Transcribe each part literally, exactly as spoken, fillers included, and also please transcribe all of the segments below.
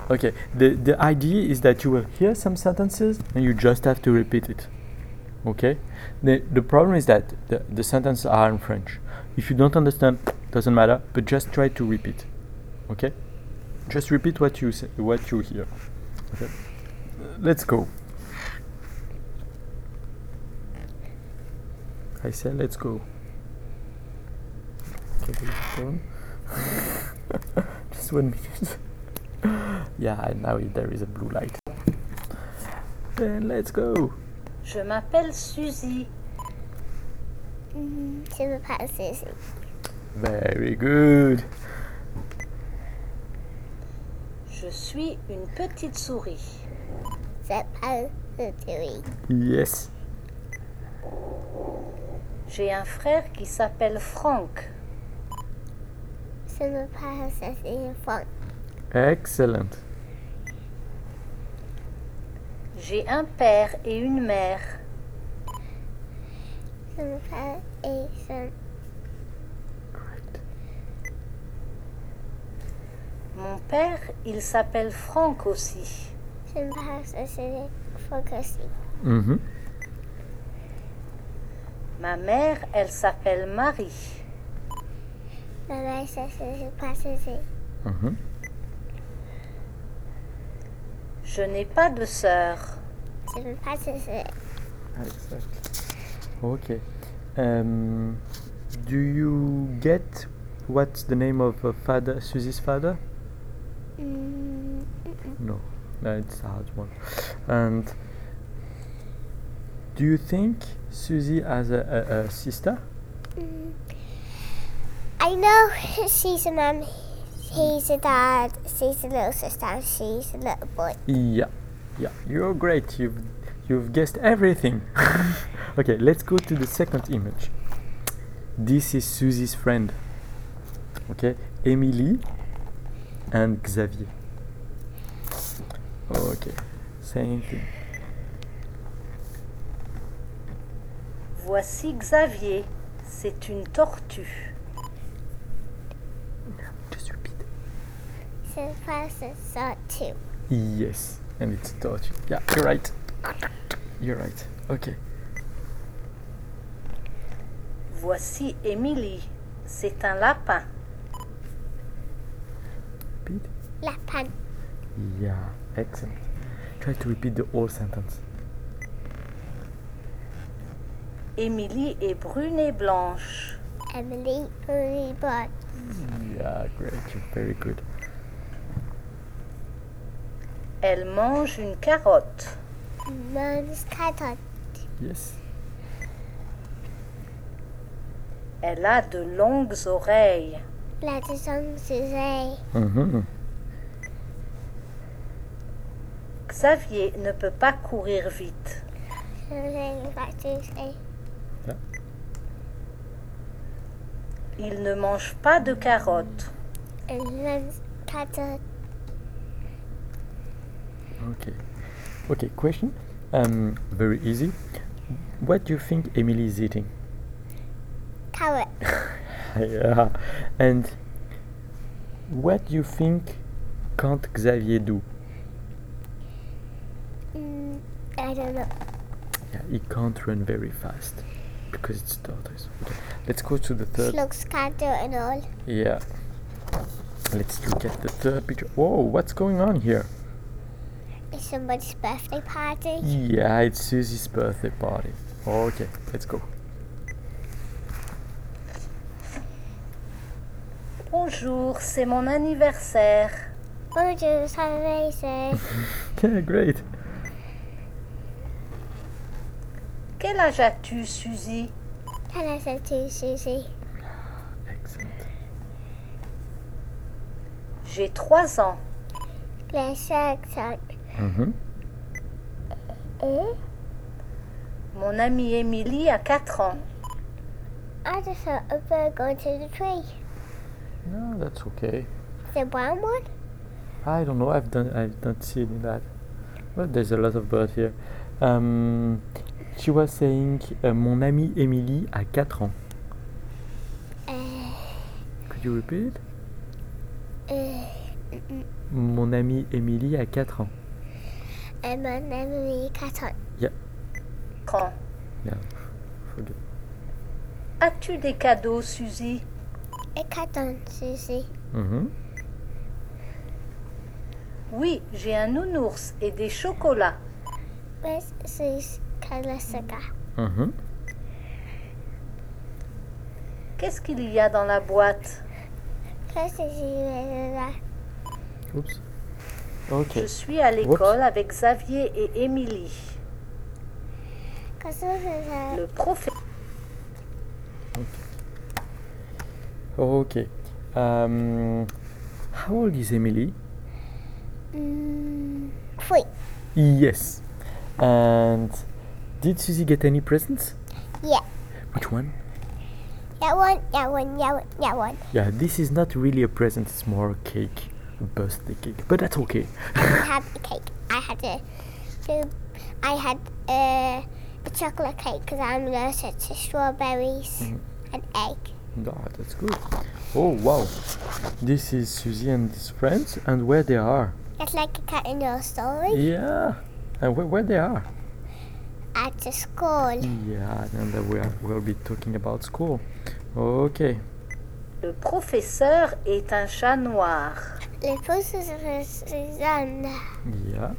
Okay, the, the idea is that you will hear some sentences and you just have to repeat it. Okay? The, the problem is that the, the sentences are in French. If you don't understand, doesn't matter, but just try to repeat. Okay? Just repeat what you say, what you hear. Okay? Let's go. I said let's go. Okay, just one minute. Yeah, now there is a blue light. Then let's go. Je m'appelle Suzy. Mm, je m'appelle Suzy. Very good. Je suis une petite souris. Je m'appelle Suzy. Yes. J'ai un frère qui s'appelle Franck. Je m'appelle Cécile Franck. Excellent. J'ai un père et une mère. Je m'appelle Ethan. Great. Mon père, il s'appelle Franck aussi. Je m'appelle Cécile Franck aussi. Mm-hmm. Ma mère, elle s'appelle Marie. Ma mère s'appelle pas Cécile. Mm-hmm. Je n'ai pas de sœur. Je m'appelle Cécile. Exactly. Okay. Um, do you get what's the name of uh, father, Susie's father? Mm, No, no, it's a hard one. And do you think Susie has a, a, a sister? mm. I know she's a mum, he's a dad, she's a little sister, and she's a little boy. Yeah, yeah, you're great. You've you've guessed everything. Okay, let's go to the second image. This is Susie's friend. Okay, Emily and Xavier. Okay, same thing. Voici Xavier. C'est une tortue. Just repeat. Je m'appelle Cécile too. Yes, and it's torture. Yeah, you're right. You're right. Okay. Voici Émilie. C'est un lapin. Repeat. Lapin. Yeah, excellent. Try to repeat the whole sentence. Émilie est brune et blanche. Emily, Emily, but Yeah, great. You're very good. Elle mange une carotte. Mom's cat. Yes. Elle a de longues oreilles. La maison Suzy. Mm-hmm. Xavier ne peut pas courir vite. Suzy, pas Suzy. Il ne mange pas de carottes. And mom's cat. Okay. Okay, question. Um, very easy. What do you think Emily is eating? Carrot. Yeah. And what do you think can't Xavier do? Mm, I don't know. Yeah, he can't run very fast because it's tortoise. Okay. Let's go to the third. Looks cat and all. Yeah. Let's look at the third picture. Whoa, what's going on here? It's somebody's birthday party. Yeah, it's Susie's birthday party. Okay, let's go. Bonjour, c'est mon anniversaire. Bonjour, c'est amazing. Yeah, great. Quel âge as-tu, Suzy? Can I say to Suzy? Excellent. J'ai trois ans. Les cinq. Mm-hmm. Et Mon amie Émilie a quatre ans. I just saw a bird going to the tree. No, that's okay. The brown one? I don't know. I've done. I've not seen that. But there's a lot of birds here. Um, she was saying, uh, mon amie Émilie a quatre ans. Uh, Could you repeat? uh, Mm-mm. Mon amie Émilie a quatre ans. And my name is Katon. Quand Yeah, forget. as-tu des cadeaux, Suzy? Et Katon, Susie. Mhm. Oui, j'ai un nounours et des chocolats. Where's Susie Kalasaka? Mhm. Qu'est-ce qu'il y a dans la boîte? Qu'est-ce que c'est là? Oops. Ok. Je suis à l'école avec Xavier et Émilie. Qu'est-ce que c'est ça? Le professeur. Okay. Um, how old is Emily? Mm, three. Yes. And did Susie get any presents? Yeah. Which one? That one, that one, that one, that one. Yeah, this is not really a present, it's more a cake. A birthday cake. But that's okay. I didn't have the cake. I had a, the, I had a, a chocolate cake because I'm allergic to strawberries Mhm. and egg. Ah, that's good. Oh, wow. This is Susie and his friends, and where they are. It's like a cat in your story Yeah. And where, where they are. at the school. Yeah, and then we are, we'll be talking about school. Okay. Le professeur est un chat noir. Le professeur Suzanne. Yeah.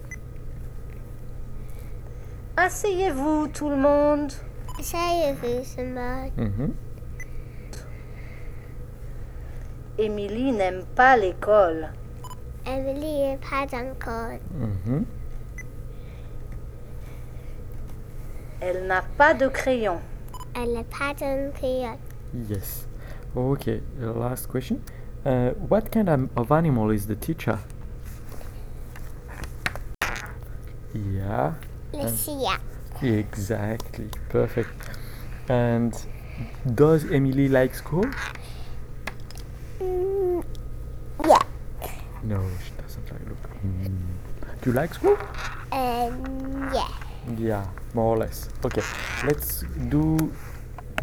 Asseyez-vous, tout le monde. Savez-vous ce mot? Mhm. Émilie n'aime pas l'école. Emily est pas encore. Mhm. Elle n'a pas de crayon. Elle n'a pas de crayon. Yes. Okay. uh, Last question. Uh, what kind of, of animal is the teacher? Yeah. Le chia. Exactly. Perfect. And does Emily like school? Mm, yeah. No, she doesn't like look. Mm. Do you like school? Um, yeah. Yeah, more or less. Okay. Let's do